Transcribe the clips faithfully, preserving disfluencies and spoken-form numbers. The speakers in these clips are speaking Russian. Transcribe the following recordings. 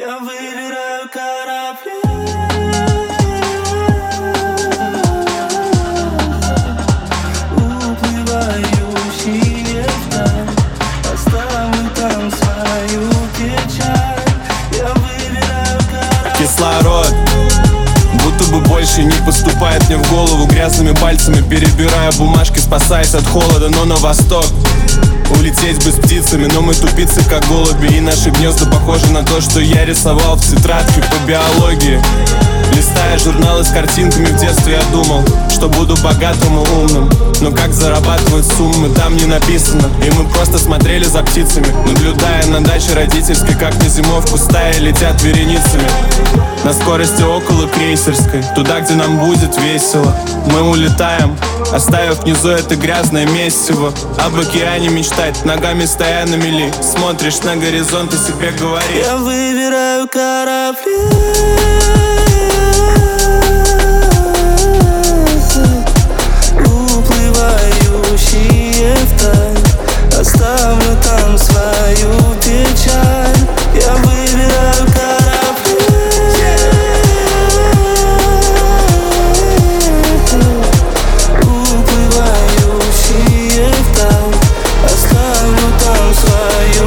Я выбираю корабли, уплывающие вдаль. Оставлю там свою печаль. Я выбираю корабли. Кислород будто бы больше не поступает мне в голову. Грязными пальцами перебирая бумажки, спасаясь от холода, но на восток улететь бы с птицами, но мы тупицы, как голуби. И наши гнезда похожи на то, что я рисовал в тетрадке по биологии. Листая журналы с картинками, в детстве я думал, что буду богатым и умным. Но как зарабатывать суммы, там не написано. И мы просто смотрели за птицами, наблюдая на даче родительской, как на зимовку стаи летят вереницами. На скорости около крейсерской, туда, где нам будет весело. Мы улетаем, оставив внизу это грязное месиво. Об океане мечтать, ногами стоя на мели. Смотришь на горизонт и себе говоришь: я выбираю корабли, уплывающие вдаль. Оставлю там свою печаль. Я выбираю корабли, уплывающие вдаль. Оставлю там свою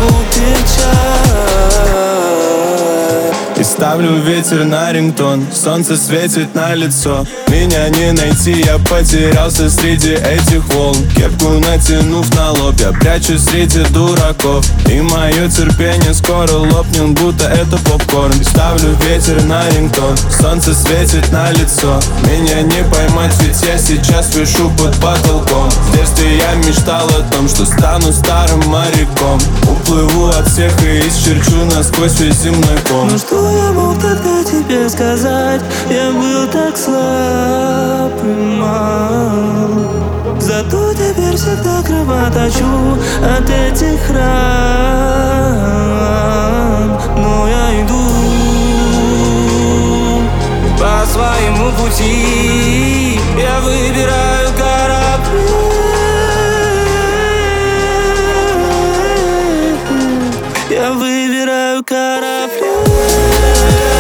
печаль. И ставлю ветер на рингтон, солнце светит на лицо. Меня не найти, я потерялся среди этих волн. Кепку натянув на лоб, я прячусь среди дураков. И мое терпение скоро лопнет, будто это попкорн. И ставлю ветер на рингтон, солнце светит на лицо. Меня не поймать, ведь я сейчас вишу под потолком. В детстве я мечтал о том, что стану старым моряком. Уплыву от всех и исчерчу насквозь весь земной ком. Ну что я мог тогда тебе сказать? Я был так слаб и мал. Зато теперь всегда кровоточу от этих ран. Но я иду по своему пути. Я выбираю корабли, я выбираю корабли.